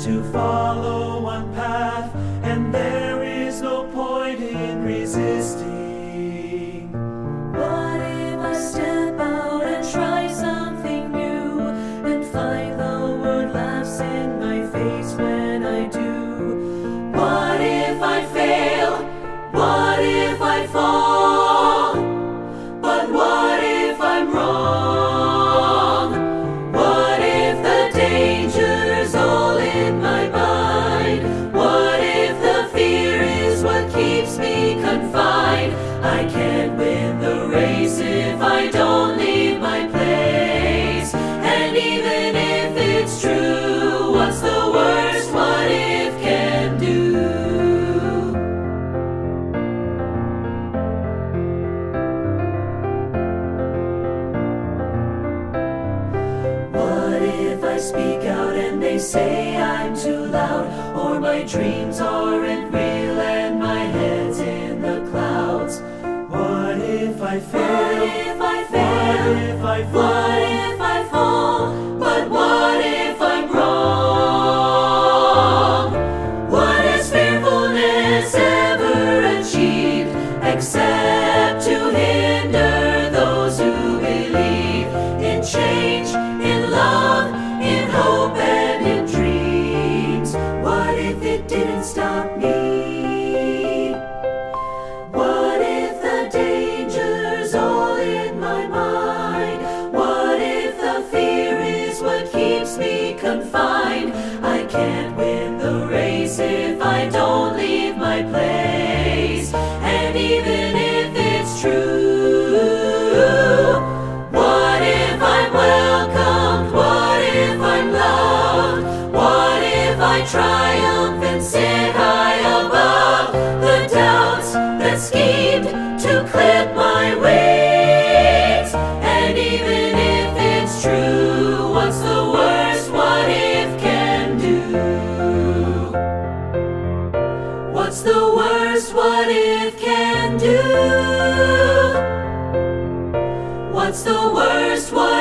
to follow one path, and there is no point in resisting. What if I step out and try something new and find the world laughs in my face when I do? What if I fail? What if I fall? But what if I'm wrong? What if the danger's all in my mind? What if the fear is what keeps me confined? I can't win the race if I don't leave my place. And even if it's true, what's the worst what if can do? What if I speak out and they say I'm too loud, or my dreams aren't real and my head's in the clouds? What if I fail? What if I fail? What if I fall? What if I fall? But what if I'm wrong? What has fearfulness ever achieved except to hinder those who believe in change, in love, in hope, and in dreams? What if it didn't stop me? What if the danger's all in my mind? What if the fear is what keeps me confined? I can't win the race if I don't leave my place. And even if it's true, what if I'm welcomed? What if I'm loved? What if I triumph and sit high above the doubts that schemed to clip my wings? And even if it's true, what's the worst what if can do? What's the worst what if can do? What's the worst what